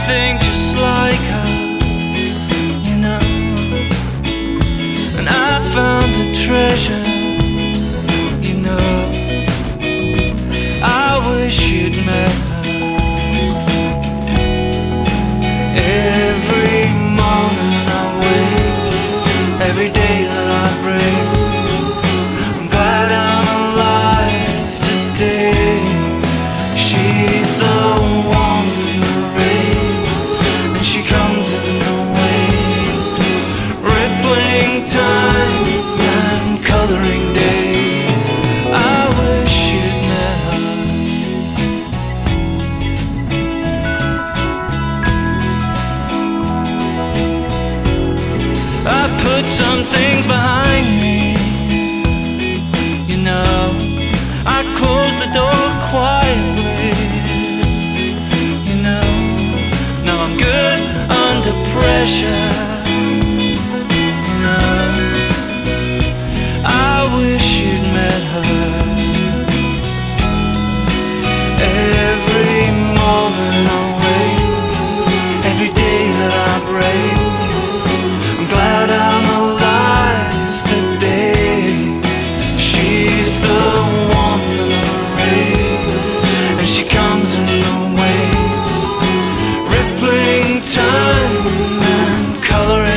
everything just like her, you know. And I found a treasure, you know. I wish you'd met her. Every morning I wake, every day that I break, I'm glad I'm alive today. She's the warmth in the rays, and she comes in the waves, rippling time and coloring days. I wish you'd met her. I put some things behind me, you know. I closed the door quietly, you know. Now I'm good under pressure, you know. I wish you'd met her. Every moment I wait, every day that I break, I'm glad I'm alive today. She's the warmth of the rays, and she comes in the waves, rippling time and coloring